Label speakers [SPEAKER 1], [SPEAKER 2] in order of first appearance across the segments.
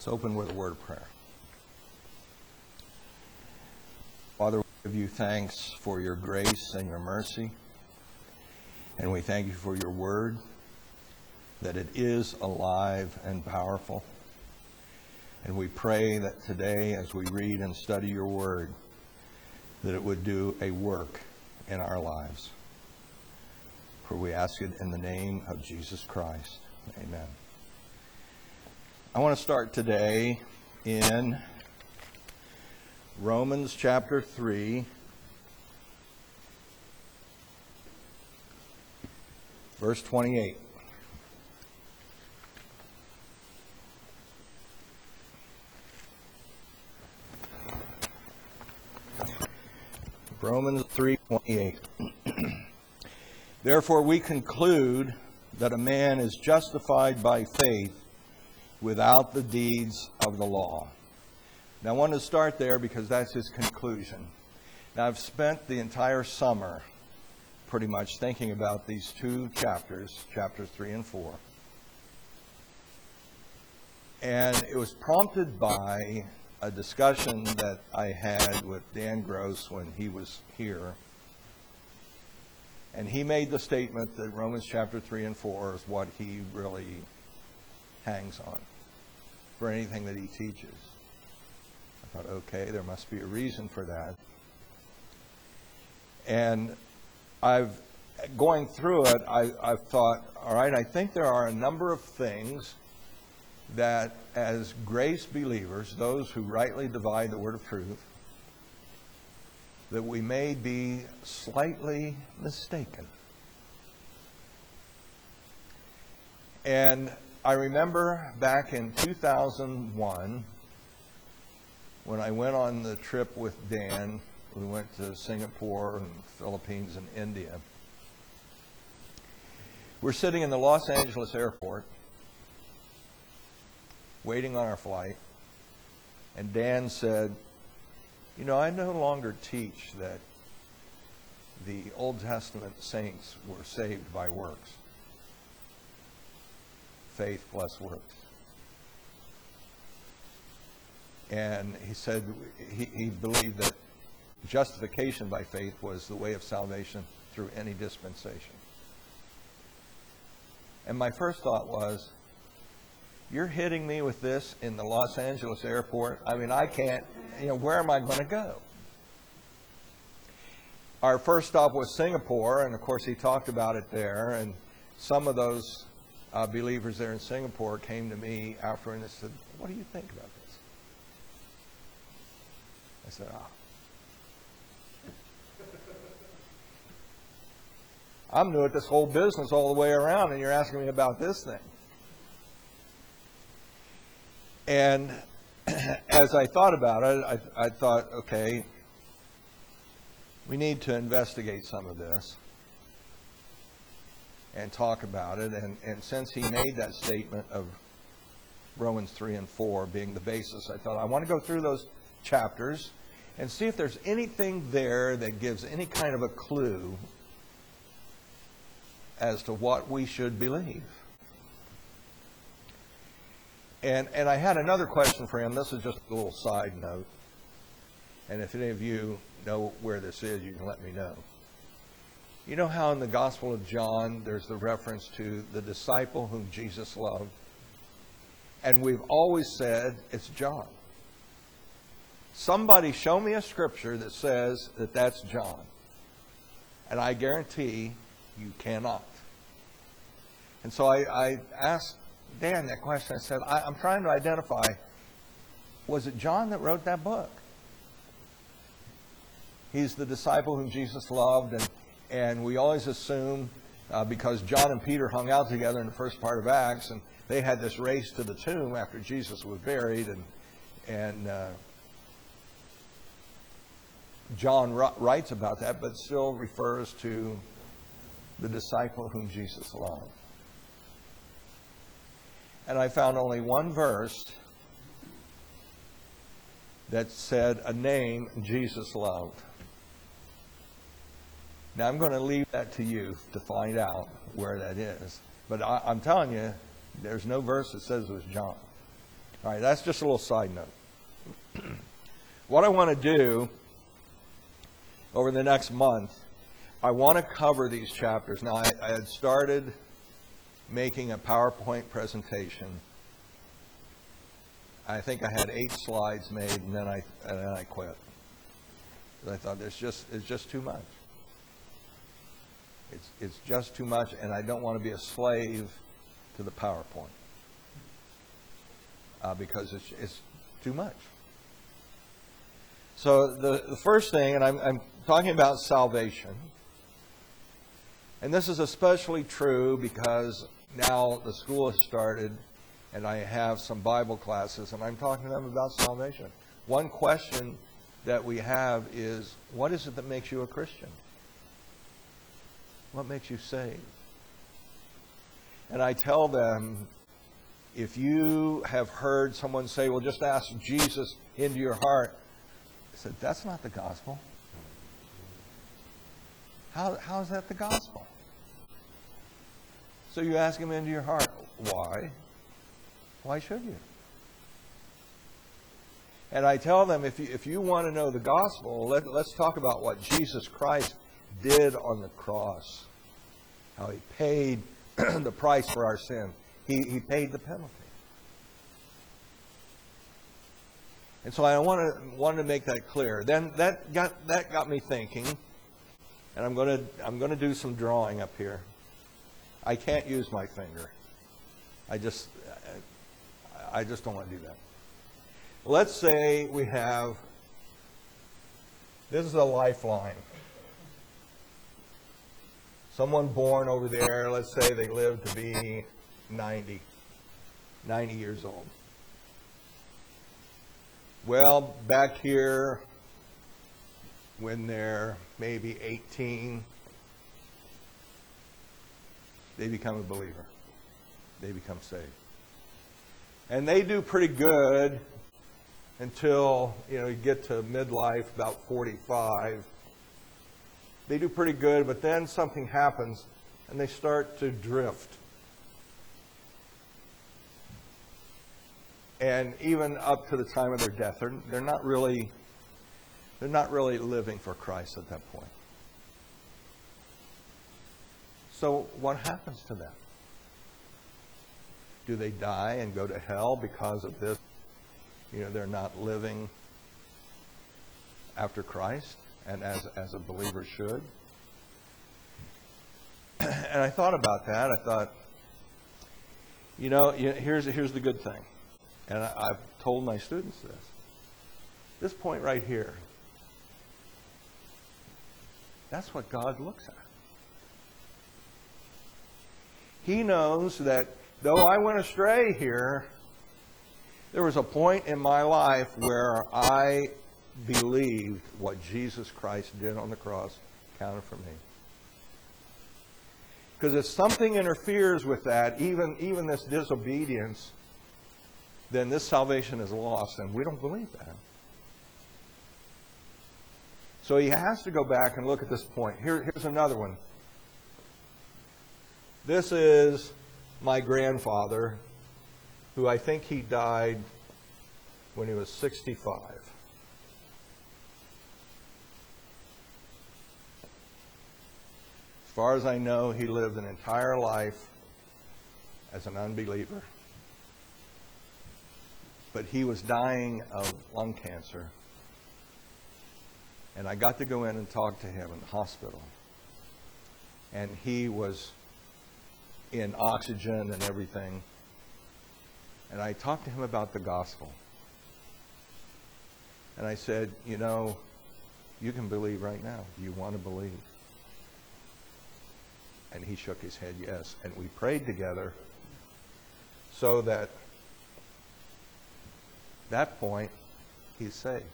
[SPEAKER 1] Let's open with a word of prayer. Father, we give you thanks for your grace and your mercy. And we thank you for your word, that it is alive and powerful. And we pray that today, as we read and study your word, that it would do a work in our lives. For we ask it in the name of Jesus Christ. Amen. I want to start today in Romans chapter 3, verse 28. Romans 3:28. Therefore we conclude that a man is justified by faith without the deeds of the law. Now I want to start there because that's his conclusion. Now I've spent the entire summer pretty much thinking about these two chapters, chapters 3 and 4. And it was prompted by a discussion that I had with Dan Gross when he was here. And he made the statement that Romans chapter 3 and 4 is what he really hangs on for anything that he teaches. I thought, okay, there must be a reason for that. And going through it, I've thought, all right, I think there are a number of things that as grace believers, those who rightly divide the word of truth, that we may be slightly mistaken. And I remember back in 2001, when I went on the trip with Dan, we went to Singapore and Philippines and India. We're sitting in the Los Angeles airport, waiting on our flight, and Dan said, you know, I no longer teach that the Old Testament saints were saved by works. Faith plus works. And he said he believed that justification by faith was the way of salvation through any dispensation. And my first thought was, you're hitting me with this in the Los Angeles airport? I mean, I can't, where am I going to go? Our first stop was Singapore, and of course he talked about it there, and some of those believers there in Singapore came to me after and they said, what do you think about this? I said, I'm new at this whole business all the way around, and you're asking me about this thing. And as I thought about it, I thought, okay, we need to investigate some of this and talk about it. And since he made that statement of Romans 3 and 4 being the basis, I thought I want to go through those chapters and see if there's anything there that gives any kind of a clue as to what we should believe. And I had another question for him. This is just a little side note. And if any of you know where this is, you can let me know. You know how in the Gospel of John, there's the reference to the disciple whom Jesus loved? And we've always said it's John. Somebody show me a scripture that says that that's John. And I guarantee you cannot. And so I asked Dan that question. I said, I'm trying to identify, was it John that wrote that book? He's the disciple whom Jesus loved, and we always assume, because John and Peter hung out together in the first part of Acts, and they had this race to the tomb after Jesus was buried, and John writes about that, but still refers to the disciple whom Jesus loved. And I found only one verse that said a name Jesus loved. Now I'm going to leave that to you to find out where that is. But I'm telling you, there's no verse that says it was John. All right, that's just a little side note. What I want to do over the next month, I want to cover these chapters. Now, I had started making a PowerPoint presentation. I think I had 8 slides made, and then I quit. I thought it's just too much. It's just too much, and I don't want to be a slave to the PowerPoint because it's too much. So the first thing, and I'm talking about salvation, and this is especially true because now the school has started, and I have some Bible classes, and I'm talking to them about salvation. One question that we have is, what is it that makes you a Christian? What makes you saved? And I tell them, if you have heard someone say, well, just ask Jesus into your heart, I said, that's not the gospel. How is that the gospel? So you ask him into your heart. Why? Why should you? And I tell them, if you want to know the gospel, let's talk about what Jesus Christ did on the cross. How he paid the price for our sin. He paid the penalty. And so I wanted to make that clear. Then that got me thinking, and I'm going to do some drawing up here. I can't use my finger. I just don't want to do that. Let's say we have, this is a lifeline. Someone born over there, let's say they live to be 90 years old. Well, back here, when they're maybe 18, they become a believer. They become saved. And they do pretty good until, you get to midlife, about 45. They do pretty good, but then something happens and they start to drift. And even up to the time of their death, they're not really living for Christ at that point. So what happens to them? Do they die and go to hell because of this? They're not living after Christ and as a believer should. And I thought about that. I thought, here's the good thing. And I've told my students this. This point right here, that's what God looks at. He knows that though I went astray here, there was a point in my life where I believed what Jesus Christ did on the cross counted for me. Because if something interferes with that, even this disobedience, then this salvation is lost, and we don't believe that. So he has to go back and look at this point. Here's another one. This is my grandfather, who I think he died when he was 65. As far as I know, he lived an entire life as an unbeliever. But he was dying of lung cancer. And I got to go in and talk to him in the hospital. And he was in oxygen and everything. And I talked to him about the gospel. And I said, you can believe right now. Do you want to believe? And he shook his head yes. And we prayed together so that that point, he's saved.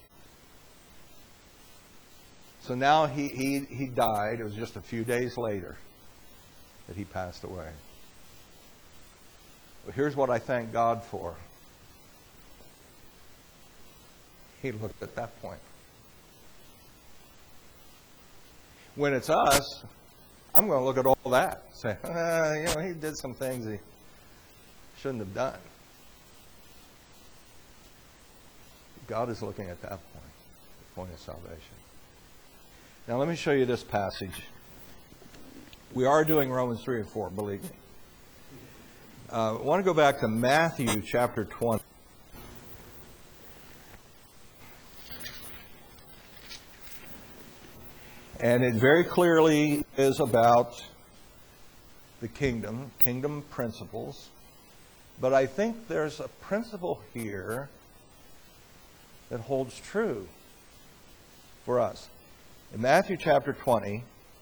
[SPEAKER 1] So now he died. It was just a few days later that he passed away. Well, here's what I thank God for. He looked at that point. When it's us, I'm going to look at all that and say, he did some things he shouldn't have done. God is looking at that point, the point of salvation. Now let me show you this passage. We are doing Romans 3 and 4, believe me. I want to go back to Matthew chapter 20. And it very clearly is about the kingdom principles. But I think there's a principle here that holds true for us. In Matthew chapter 20,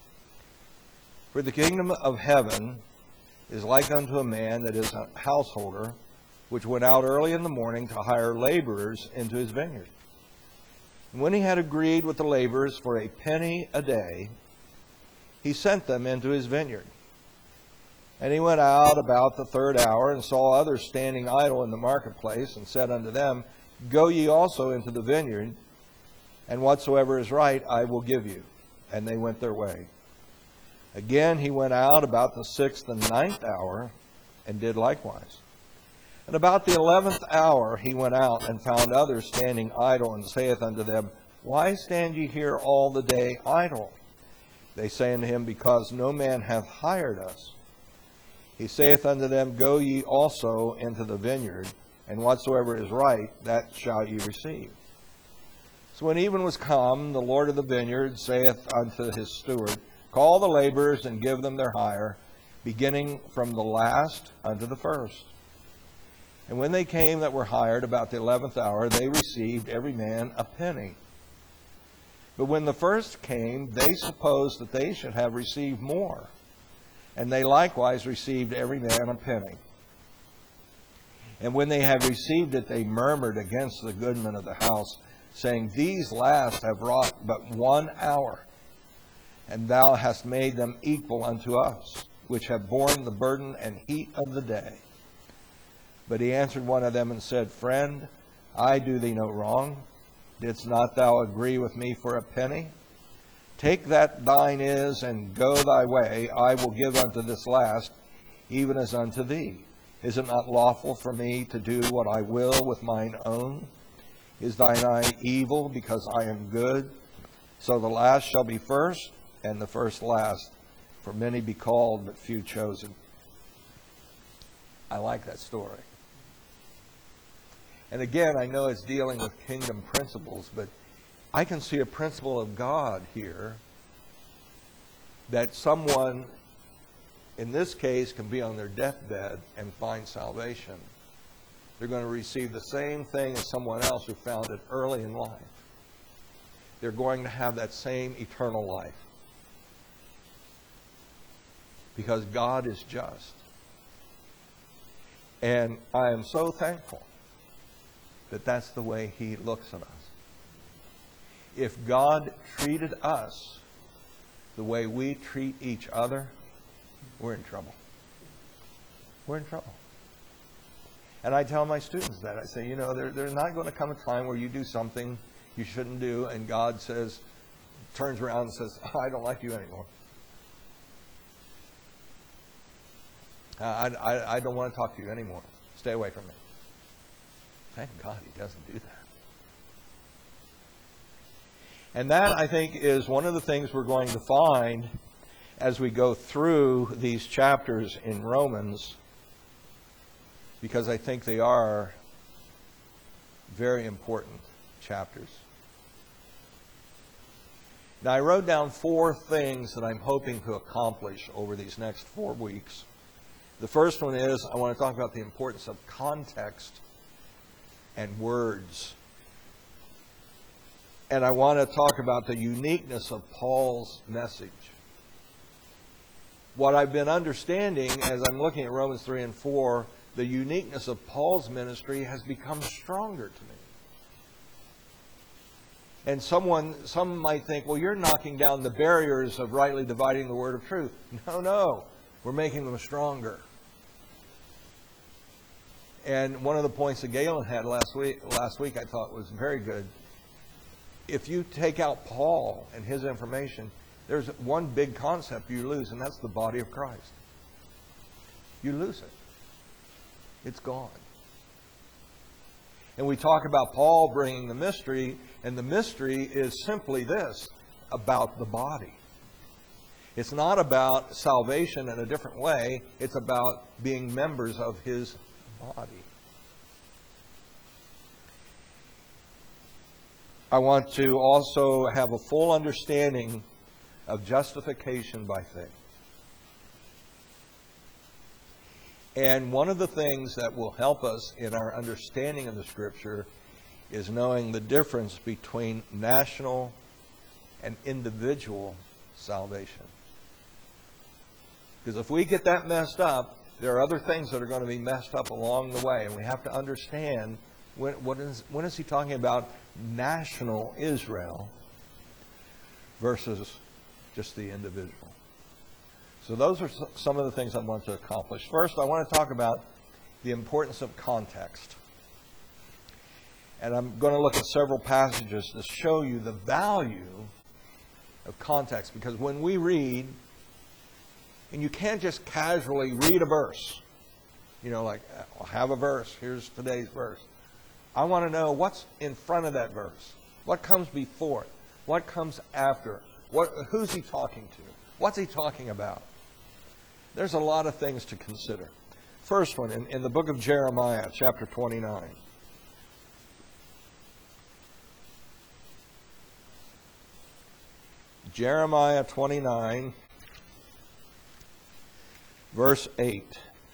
[SPEAKER 1] for the kingdom of heaven is like unto a man that is a householder, which went out early in the morning to hire laborers into his vineyard. And when he had agreed with the laborers for a penny a day, he sent them into his vineyard. And he went out about the third hour, and saw others standing idle in the marketplace, and said unto them, Go ye also into the vineyard, and whatsoever is right I will give you. And they went their way. Again he went out about the 6th and 9th hour, and did likewise. And about the 11th hour he went out, and found others standing idle, and saith unto them, Why stand ye here all the day idle? They say unto him, Because no man hath hired us. He saith unto them, Go ye also into the vineyard, and whatsoever is right, that shall ye receive. So when even was come, the Lord of the vineyard saith unto his steward, Call the laborers, and give them their hire, beginning from the last unto the first. And when they came that were hired about the 11th hour, they received every man a penny. But when the first came, they supposed that they should have received more. And they likewise received every man a penny. And when they had received it, they murmured against the goodman of the house, saying, These last have wrought but 1 hour, and thou hast made them equal unto us, which have borne the burden and heat of the day. But he answered one of them and said, Friend, I do thee no wrong. Didst not thou agree with me for a penny? Take that thine is, and go thy way. I will give unto this last, even as unto thee. Is it not lawful for me to do what I will with mine own? Is thine eye evil, because I am good? So the last shall be first, and the first last. For many be called, but few chosen. I like that story. And again, I know it's dealing with kingdom principles, but I can see a principle of God here that someone, in this case, can be on their deathbed and find salvation. They're going to receive the same thing as someone else who found it early in life. They're going to have that same eternal life. Because God is just. And I am so thankful that that's the way He looks at us. If God treated us the way we treat each other, we're in trouble. We're in trouble. And I tell my students that. I say, there's not going to come a time where you do something you shouldn't do, and God turns around and says, I don't like you anymore. I don't want to talk to you anymore. Stay away from me. Thank God He doesn't do that. And that, I think, is one of the things we're going to find as we go through these chapters in Romans, because I think they are very important chapters. Now, I wrote down 4 things that I'm hoping to accomplish over these next 4 weeks. The first one is I want to talk about the importance of context and words. And I want to talk about the uniqueness of Paul's message. What I've been understanding as I'm looking at Romans 3 and 4, the uniqueness of Paul's ministry has become stronger to me. And some might think, well, you're knocking down the barriers of rightly dividing the word of truth. No. We're making them stronger. And one of the points that Galen had last week I thought was very good. If you take out Paul and his information, there's one big concept you lose, and that's the body of Christ. You lose it. It's gone. And we talk about Paul bringing the mystery, and the mystery is simply this, about the body. It's not about salvation in a different way. It's about being members of his body. I want to also have a full understanding of justification by faith. And one of the things that will help us in our understanding of the Scripture is knowing the difference between national and individual salvation. Because if we get that messed up, there are other things that are going to be messed up along the way. And we have to understand when is he talking about national Israel versus just the individual. So those are some of the things I want to accomplish. First, I want to talk about the importance of context. And I'm going to look at several passages to show you the value of context. Because when we read, and you can't just casually read a verse, like, I'll have a verse, here's today's verse. I want to know what's in front of that verse. What comes before it? What comes after it? Who's he talking to? What's he talking about? There's a lot of things to consider. First one, in the book of Jeremiah, chapter 29. Jeremiah 29, verse 8.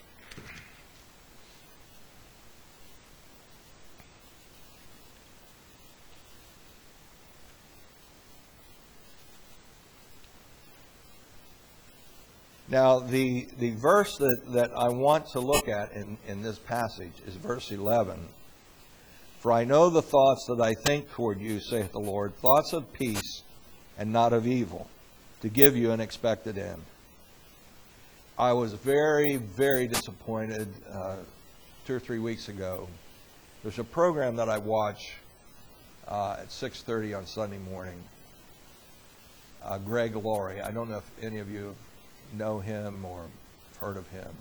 [SPEAKER 1] Now, the verse that I want to look at in this passage is verse 11. For I know the thoughts that I think toward you, saith the Lord, thoughts of peace and not of evil, to give you an expected end. I was very, very disappointed 2 or 3 weeks ago. There's a program that I watch at 6:30 on Sunday morning. Greg Laurie. I don't know if any of you know him or heard of him.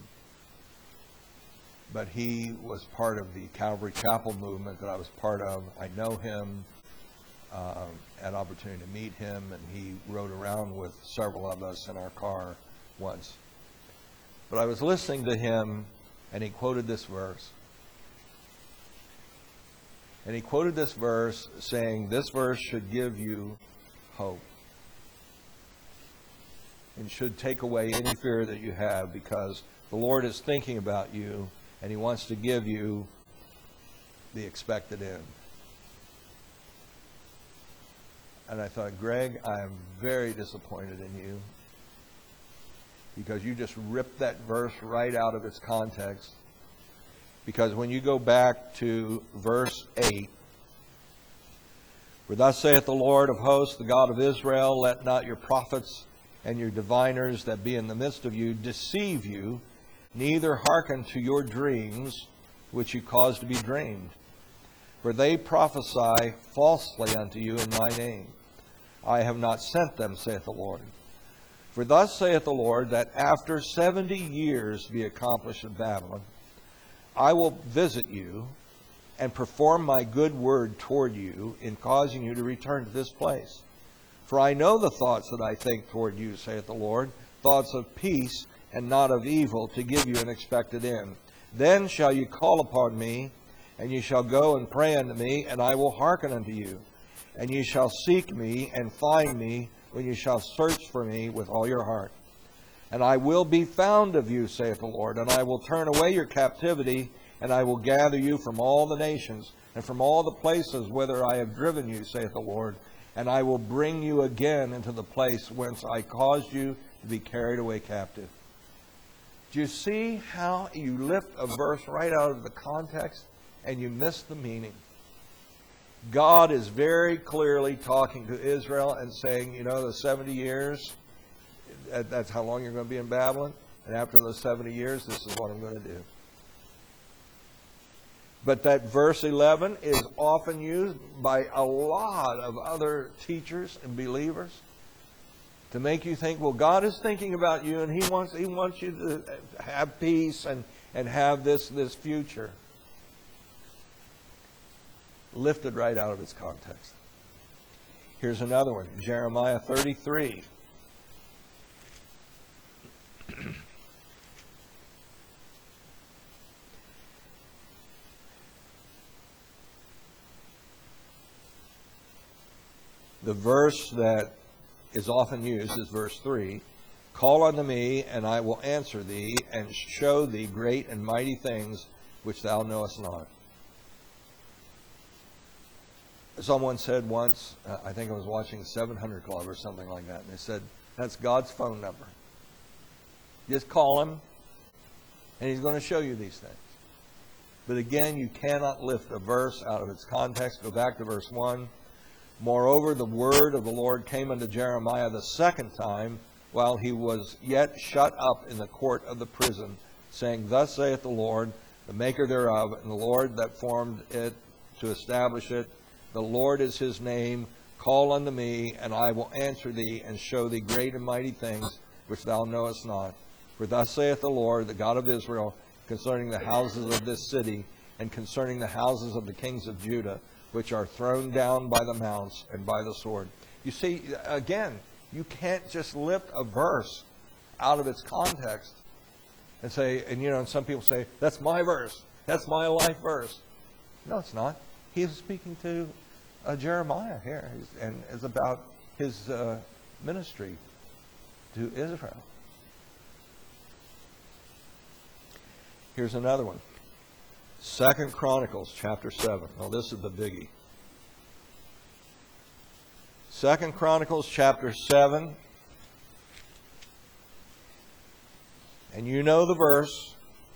[SPEAKER 1] But he was part of the Calvary Chapel movement that I was part of. I know him, had opportunity to meet him, and he rode around with several of us in our car once. But I was listening to him, and he quoted this verse. And he quoted this verse saying, this verse should give you hope. And should take away any fear that you have, because the Lord is thinking about you and he wants to give you the expected end. And I thought, Greg, I am very disappointed in you, because you just ripped that verse right out of its context. Because when you go back to verse 8, for thus saith the Lord of hosts, the God of Israel, let not your prophets and your diviners that be in the midst of you deceive you, neither hearken to your dreams, which you cause to be dreamed. For they prophesy falsely unto you in my name. I have not sent them, saith the Lord. For thus saith the Lord, that after 70 years be accomplished in Babylon, I will visit you and perform my good word toward you in causing you to return to this place. For I know the thoughts that I think toward you, saith the Lord, thoughts of peace and not of evil, to give you an expected end. Then shall you call upon me, and you shall go and pray unto me, and I will hearken unto you. And you shall seek me and find me, when you shall search for me with all your heart. And I will be found of you, saith the Lord, and I will turn away your captivity, and I will gather you from all the nations, and from all the places whither I have driven you, saith the Lord, and I will bring you again into the place whence I caused you to be carried away captive. Do you see how you lift a verse right out of the context and you miss the meaning? God is very clearly talking to Israel and saying, the 70 years, that's how long you're going to be in Babylon. And after those 70 years, this is what I'm going to do. But that verse 11 is often used by a lot of other teachers and believers to make you think, well, God is thinking about you, and He wants you to have peace and have this future. lifted right out of its context. Here's another one, Jeremiah 33. The verse that is often used is verse 3. Call unto me, and I will answer thee, and show thee great and mighty things which thou knowest not. Someone said once, I think I was watching 700 Club or something like that, and they said, that's God's phone number. Just call him, and he's going to show you these things. But again, you cannot lift a verse out of its context. Go back to verse 1. Moreover, the word of the Lord came unto Jeremiah the second time, while he was yet shut up in the court of the prison, saying, Thus saith the Lord, the maker thereof, and the Lord that formed it to establish it. The Lord is his name. Call unto me, and I will answer thee, and show thee great and mighty things which thou knowest not. For thus saith the Lord, the God of Israel, concerning the houses of this city, and concerning the houses of the kings of Judah, which are thrown down by the mounts and by the sword. You see, again, you can't just lift a verse out of its context and say, and some people say, that's my verse. That's my life verse. No, it's not. He is speaking to Jeremiah here, and it's about his ministry to Israel. Here's another one. 2 Chronicles chapter 7. Now this is the biggie. 2 Chronicles chapter 7. And you know the verse.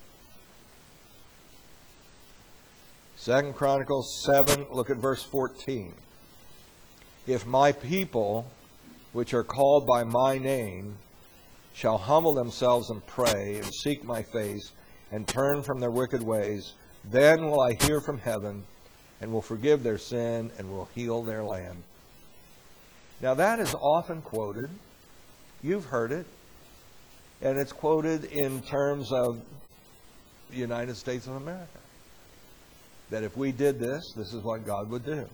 [SPEAKER 1] 2 Chronicles 7, look at verse 14. If my people, which are called by my name, shall humble themselves and pray and seek my face and turn from their wicked ways, then will I hear from heaven and will forgive their sin and will heal their land. Now that is often quoted. You've heard it. And it's quoted in terms of the United States of America. That if we did this, this is what God would do.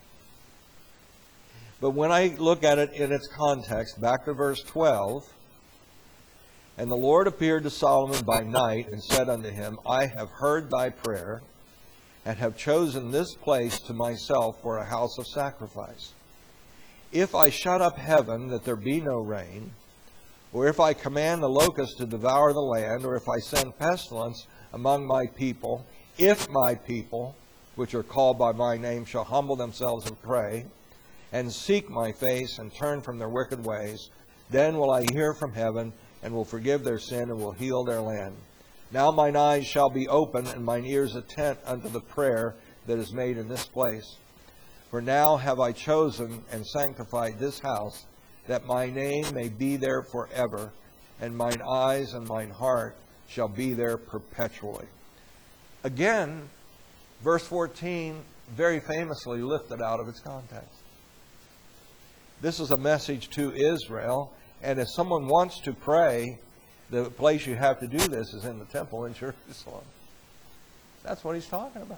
[SPEAKER 1] But when I look at it in its context, back to verse 12, and the Lord appeared to Solomon by night and said unto him, I have heard thy prayer, and have chosen this place to myself for a house of sacrifice. If I shut up heaven that there be no rain, or if I command the locust to devour the land, or if I send pestilence among my people, if my people, which are called by my name, shall humble themselves and pray, and seek my face, and turn from their wicked ways, then will I hear from heaven, and will forgive their sin, and will heal their land. Now mine eyes shall be open, and mine ears attent unto the prayer that is made in this place. For now have I chosen and sanctified this house, that my name may be there forever, and mine eyes and mine heart shall be there perpetually. Again, verse 14 very famously lifted out of its context. This is a message to Israel, and if someone wants to pray, the place you have to do this is in the temple in Jerusalem. That's what he's talking about.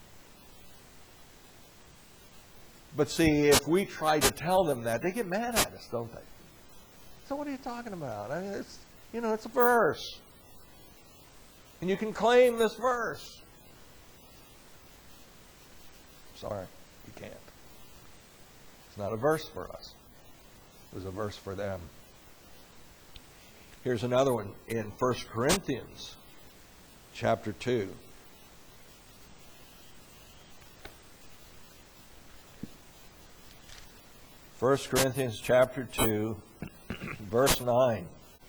[SPEAKER 1] But see, if we try to tell them that, they get mad at us, don't they? So what are you talking about? I mean, it's a verse. And you can claim this verse. Sorry, you can't. It's not a verse for us. It was a verse for them. Here's another one in 1 Corinthians chapter 2. First Corinthians chapter 2, verse 9.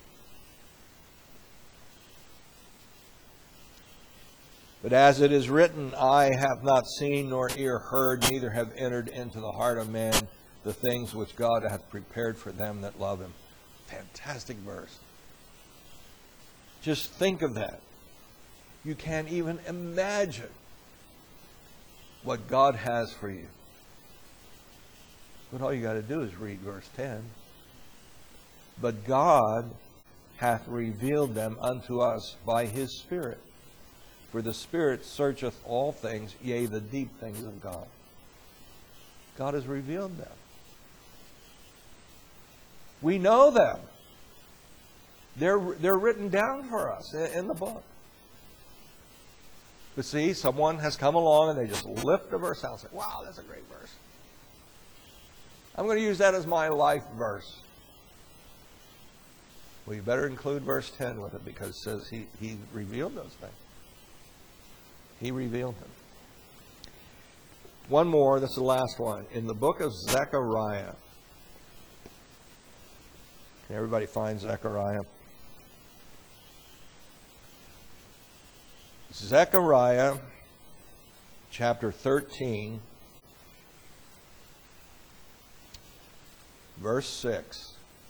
[SPEAKER 1] But as it is written, eye hath not seen, nor ear heard, neither have entered into the heart of man the things which God hath prepared for them that love him. Fantastic verse. Just think of that. You can't even imagine what God has for you. But all you got to do is read verse 10. But God hath revealed them unto us by his Spirit. For the Spirit searcheth all things, yea, the deep things of God. God has revealed them. We know them. They're written down for us in the book. But see, someone has come along and they just lift a verse out and say, wow, that's a great verse. I'm going to use that as my life verse. Well, you better include verse 10 with it, because it says he revealed those things. He revealed them. One more, this is the last one. In the book of Zechariah. Can everybody find Zechariah? Zechariah chapter 13, verse 6.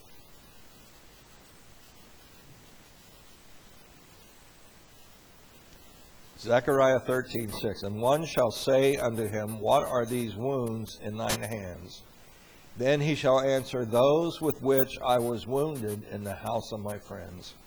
[SPEAKER 1] Zechariah 13:6. And one shall say unto him, what are these wounds in thine hands? Then he shall answer, those with which I was wounded in the house of my friends.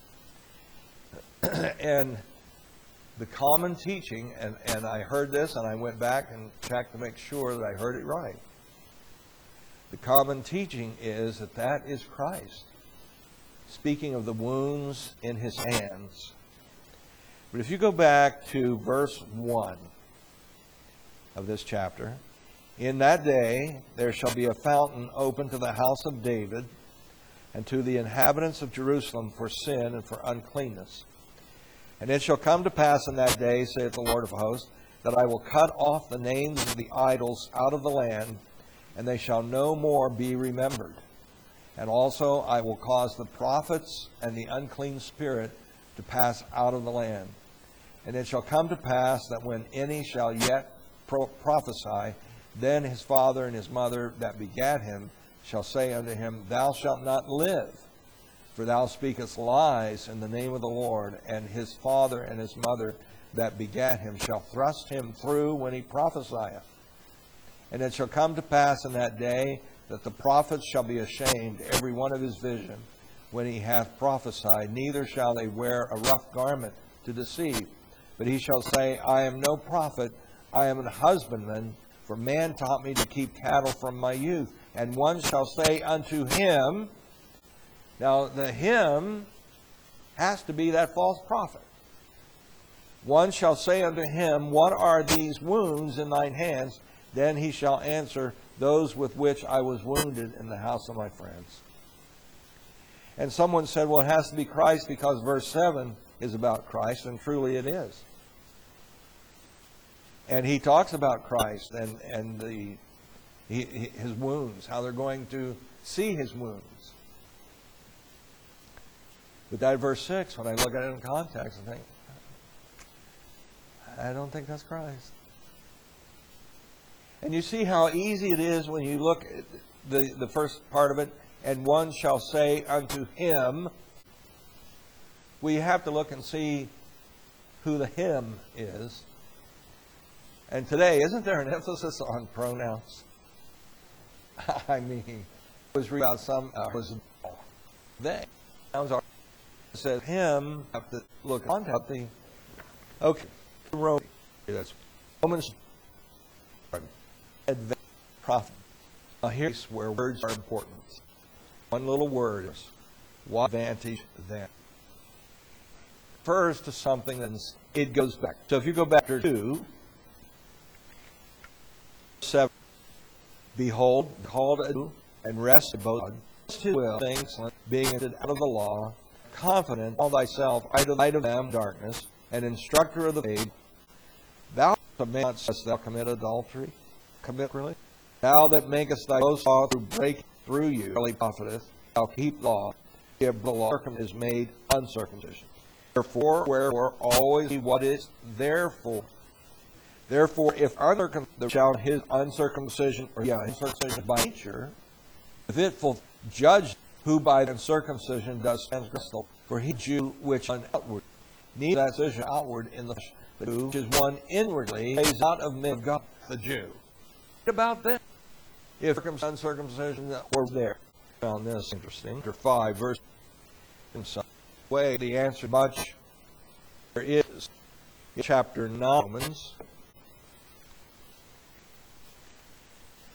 [SPEAKER 1] And the common teaching, and I heard this and I went back and checked to make sure that I heard it right. The common teaching is that is Christ, speaking of the wounds in his hands. But if you go back to verse 1 of this chapter, in that day there shall be a fountain open to the house of David and to the inhabitants of Jerusalem for sin and for uncleanness. And it shall come to pass in that day, saith the Lord of hosts, that I will cut off the names of the idols out of the land, and they shall no more be remembered. And also I will cause the prophets and the unclean spirit to pass out of the land. And it shall come to pass that when any shall yet prophesy, then his father and his mother that begat him shall say unto him, thou shalt not live, for thou speakest lies in the name of the Lord. And his father and his mother that begat him shall thrust him through when he prophesieth. And it shall come to pass in that day that the prophets shall be ashamed, every one of his vision, when he hath prophesied. Neither shall they wear a rough garment to deceive. But he shall say, I am no prophet, I am an husbandman, for man taught me to keep cattle from my youth. And one shall say unto him, now the him has to be that false prophet. One shall say unto him, what are these wounds in thine hands? Then he shall answer, those with which I was wounded in the house of my friends. And someone said, well, it has to be Christ because verse 7 is about Christ, and truly it is. And he talks about Christ and his wounds, how they're going to see his wounds. But that verse 6, when I look at it in context, I think, I don't think that's Christ. And you see how easy it is when you look at the first part of it, and one shall say unto him. We have to look and see who the him is. And today, isn't there an emphasis on pronouns? I mean, I was reading about some, they. It says him, have to look on the, okay, that's Romans, advanced prophet. Now here's where words are important. One little word is, what advantage then? Refers to something that it goes back. So if you go back to 2, 7, behold, called and rested both two things, being out of the law, confident all thyself, out of the light of them darkness, an instructor of the faith. Thou not sayest thou commit adultery, commit really. Thou that makest thy boast through break through you, really profiteth. Thou keep law, if the law is made uncircumcision. Therefore, wherefore, always be what is therefore. Therefore, if uncircumcision shall his uncircumcision, or uncircumcision by nature, if it will judge who by the uncircumcision does transgress, for he Jew which on outward, needs that circumcision outward in the flesh, the Jew which is one inwardly, is not of men of God, the Jew. What about this? If uncircumcision were there. I found this interesting. Chapter 5, verse in some way, the answer much there is in chapter 9, Romans.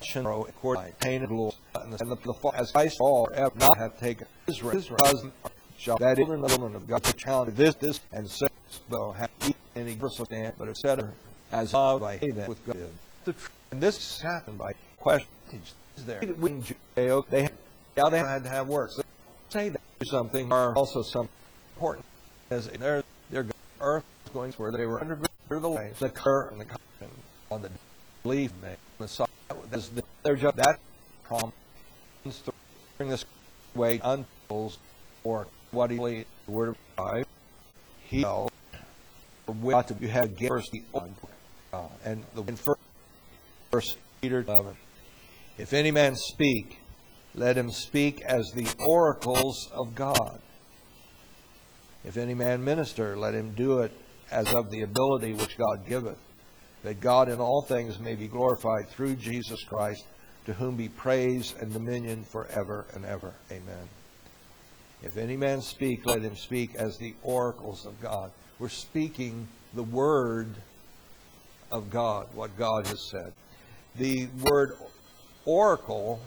[SPEAKER 1] question according to pain and glory, and the as Christ all ever not have taken Israel shall that children of God to challenge this and say though have any stand, but etc. as of by that with God. And this happened by questions there. They had to have works. They say that something are also something important as their earth going where they were under the land, the current and the on the belief Messiah. Their job that promise to bring this way unfolds or what he the word of God. He will to you had first the and the first Peter 11. If any man speak, let him speak as the oracles of God. If any man minister, let him do it as of the ability which God giveth, that God in all things may be glorified through Jesus Christ, to whom be praise and dominion forever and ever. Amen. If any man speak, let him speak as the oracles of God. We're speaking the word of God, what God has said. The word oracle,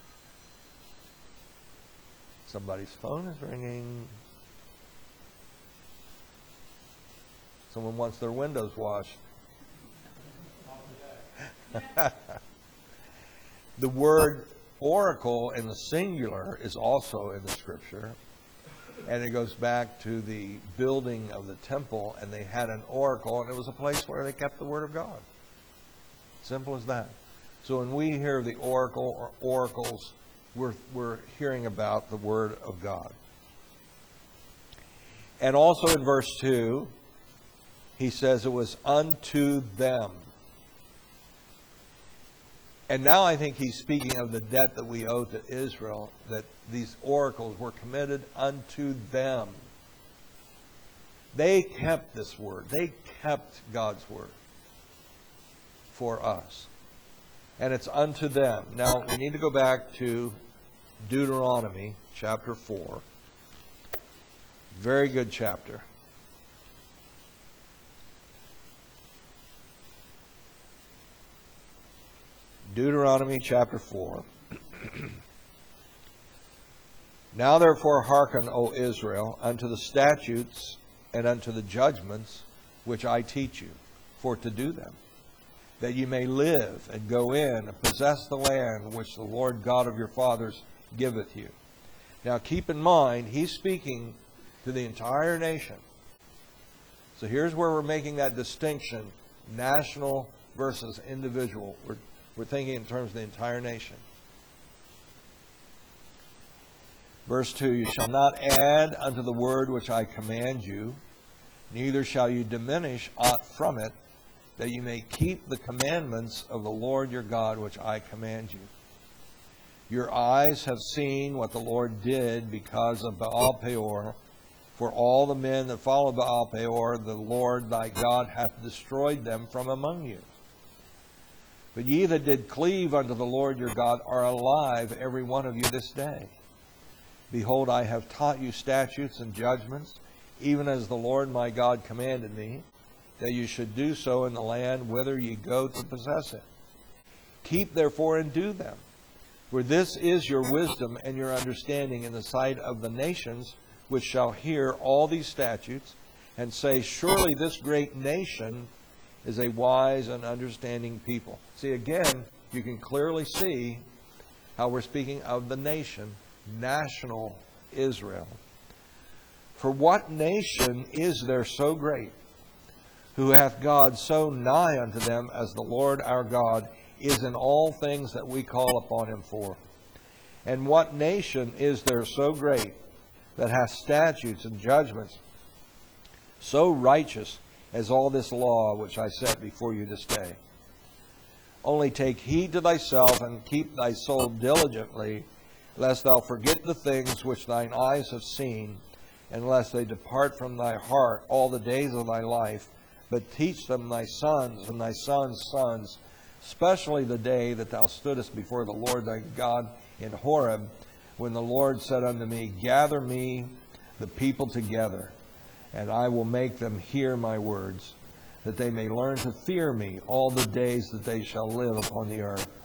[SPEAKER 1] somebody's phone is ringing. Someone wants their windows washed. The word oracle in the singular is also in the scripture. And it goes back to the building of the temple, and they had an oracle, and it was a place where they kept the word of God. Simple as that. So when we hear the oracle or oracles, we're hearing about the word of God. And also in verse 2, he says it was unto them. And now I think he's speaking of the debt that we owe to Israel, that these oracles were committed unto them. They kept this word. They kept God's word for us. And it's unto them. Now, we need to go back to Deuteronomy chapter 4. Very good chapter. Deuteronomy chapter 4. Now therefore hearken, O Israel, unto the statutes and unto the judgments which I teach you, for to do them, that ye may live and go in and possess the land which the Lord God of your fathers giveth you. Now keep in mind, he's speaking to the entire nation. So here's where we're making that distinction, national versus individual. We're thinking in terms of the entire nation. Verse 2, you shall not add unto the word which I command you, neither shall you diminish aught from it, that you may keep the commandments of the Lord your God which I command you. Your eyes have seen what the Lord did because of Baal Peor. For all the men that follow Baal Peor, the Lord thy God hath destroyed them from among you. But ye that did cleave unto the Lord your God are alive, every one of you this day. Behold, I have taught you statutes and judgments, even as the Lord my God commanded me, that you should do so in the land whither ye go to possess it. Keep therefore and do them. For this is your wisdom and your understanding in the sight of the nations, which shall hear all these statutes, and say, surely this great nation is a wise and understanding people. See, again, you can clearly see how we're speaking of the nation, national Israel. For what nation is there so great, who hath God so nigh unto them as the Lord our God is in all things that we call upon him for? And what nation is there so great, that hath statutes and judgments so righteous as all this law which I set before you this day? Only take heed to thyself, and keep thy soul diligently, lest thou forget the things which thine eyes have seen, and lest they depart from thy heart all the days of thy life, but teach them thy sons and thy sons' sons, especially the day that thou stoodest before the Lord thy God in Horeb, when the Lord said unto me, gather me the people together, and I will make them hear my words, that they may learn to fear me all the days that they shall live upon the earth,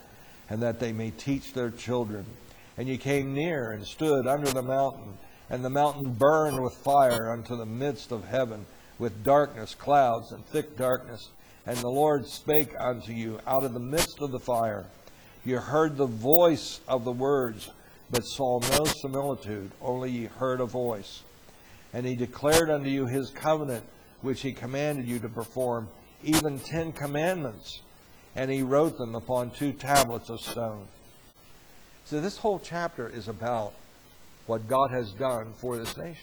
[SPEAKER 1] and that they may teach their children. And ye came near and stood under the mountain, and the mountain burned with fire unto the midst of heaven, with darkness, clouds, and thick darkness. And the Lord spake unto you out of the midst of the fire. You heard the voice of the words, but saw no similitude, only ye heard a voice. And he declared unto you his covenant, which he commanded you to perform, even 10 commandments. And he wrote them upon 2 tablets of stone. So this whole chapter is about what God has done for this nation.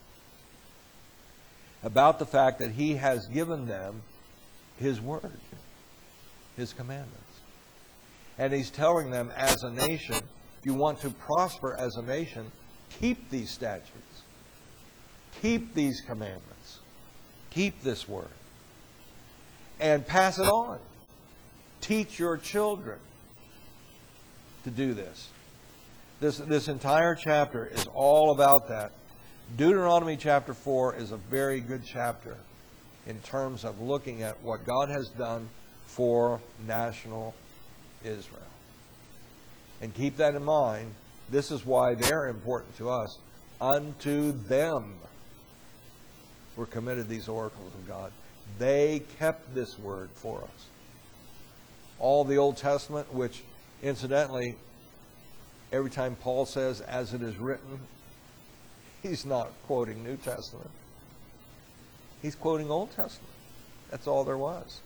[SPEAKER 1] About the fact that he has given them his word, his commandments. And he's telling them as a nation, if you want to prosper as a nation, keep these statutes. Keep these commandments. Keep this word. And pass it on. Teach your children to do this. This entire chapter is all about that. Deuteronomy chapter 4 is a very good chapter in terms of looking at what God has done for national Israel. And keep that in mind. This is why they're important to us. Unto them were committed these oracles of God. They kept this word for us. All the Old Testament, which incidentally, every time Paul says, as it is written, he's not quoting New Testament. He's quoting Old Testament. That's all there was.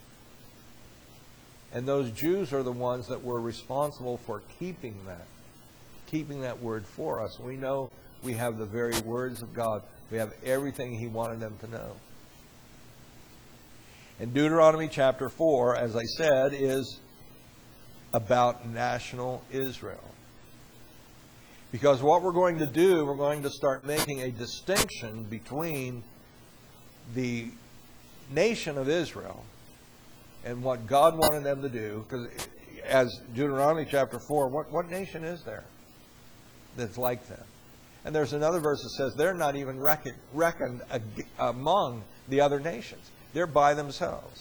[SPEAKER 1] And those Jews are the ones that were responsible for keeping that word for us. We know we have the very words of God. We have everything he wanted them to know. And Deuteronomy chapter 4, as I said, is about national Israel. Because what we're going to do, we're going to start making a distinction between the nation of Israel and what God wanted them to do. Because as Deuteronomy chapter 4, what nation is there that's like them? And there's another verse that says they're not even reckoned among the other nations. They're by themselves.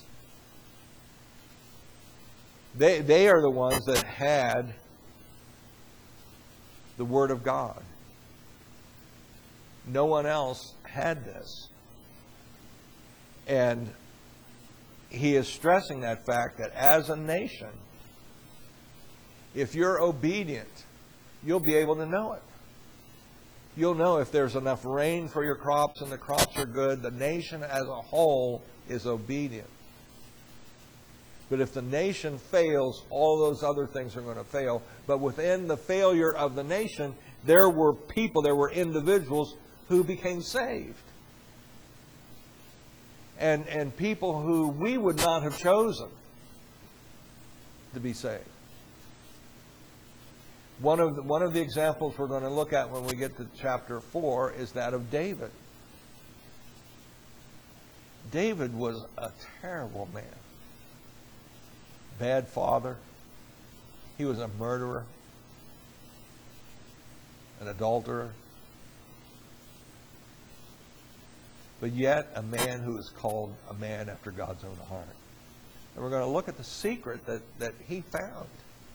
[SPEAKER 1] They are the ones that had the Word of God. No one else had this. And he is stressing that fact that as a nation, if you're obedient, you'll be able to know it. You'll know if there's enough rain for your crops and the crops are good. The nation as a whole is obedient. But if the nation fails, all those other things are going to fail. But within the failure of the nation, there were people, there were individuals who became saved. And people who we would not have chosen to be saved. One of the examples we're going to look at when we get to chapter 4 is that of David. David was a terrible man. Bad father. He was a murderer, an adulterer. But yet a man who is called a man after God's own heart. And we're going to look at the secret that he found.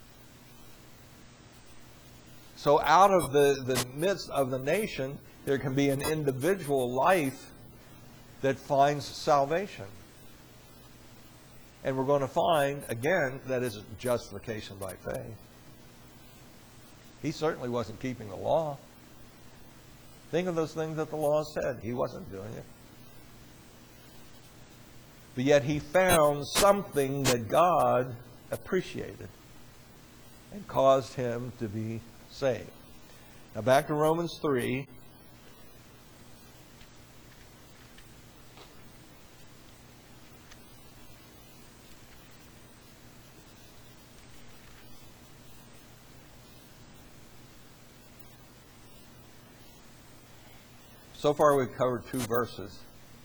[SPEAKER 1] So out of the midst of the nation, there can be an individual life that finds salvation. And we're going to find, again, that is justification by faith. He certainly wasn't keeping the law. Think of those things that the law said. He wasn't doing it. But yet he found something that God appreciated and caused him to be saved. Now back to Romans 3. So far we've covered 2 verses.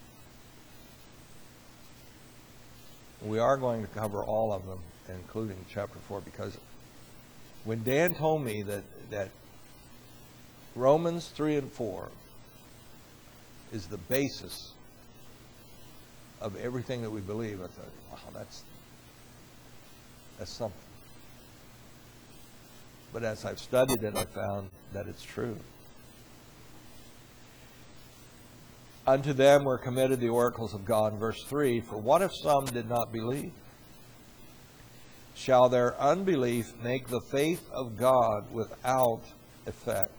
[SPEAKER 1] We are going to cover all of them, including chapter 4, because when Dan told me that Romans 3 and 4 is the basis of everything that we believe, I thought, wow, that's something. But as I've studied it, I've found that it's true. Unto them were committed the oracles of God, in verse 3. For what if some did not believe? Shall their unbelief make the faith of God without effect?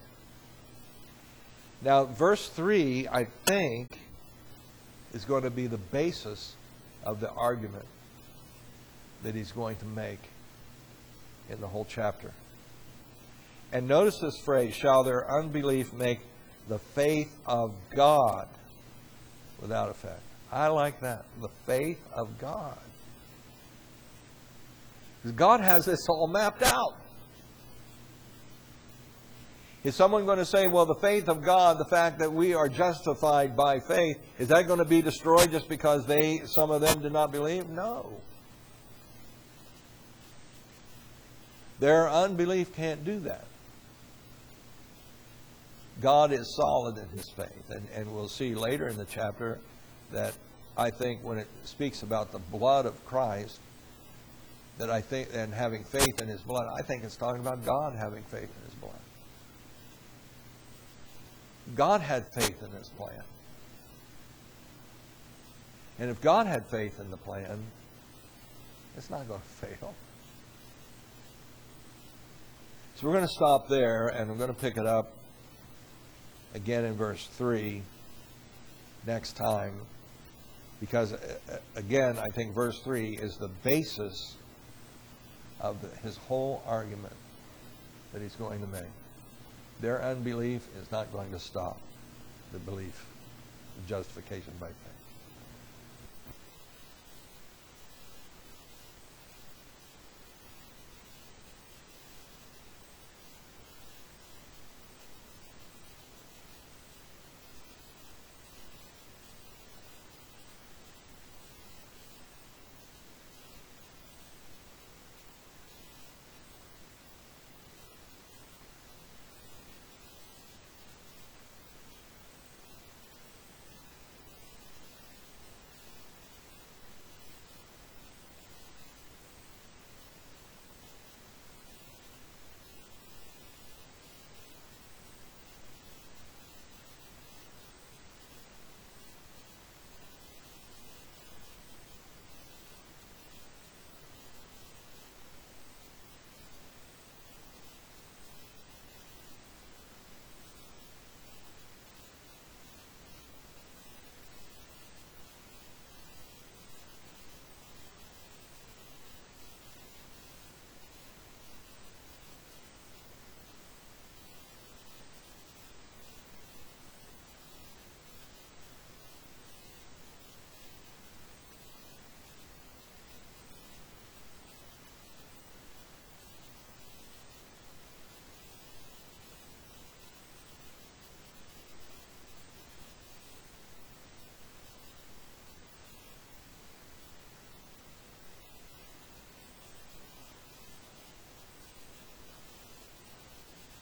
[SPEAKER 1] Now, verse 3, I think, is going to be the basis of the argument that he's going to make in the whole chapter. And notice this phrase, shall their unbelief make the faith of God without effect? I like that. The faith of God. Because God has this all mapped out. Is someone going to say, well, the faith of God, the fact that we are justified by faith, is that going to be destroyed just because some of them did not believe? No. Their unbelief can't do that. God is solid in His faith. And we'll see later in the chapter that I think when it speaks about the blood of Christ, that I think, and having faith in His blood, I think it's talking about God having faith in His blood. God had faith in His plan. And if God had faith in the plan, it's not going to fail. So we're going to stop there, and we're going to pick it up again in verse 3 next time. Because, again, I think verse 3 is the basis of his whole argument that he's going to make. Their unbelief is not going to stop the belief of justification by faith.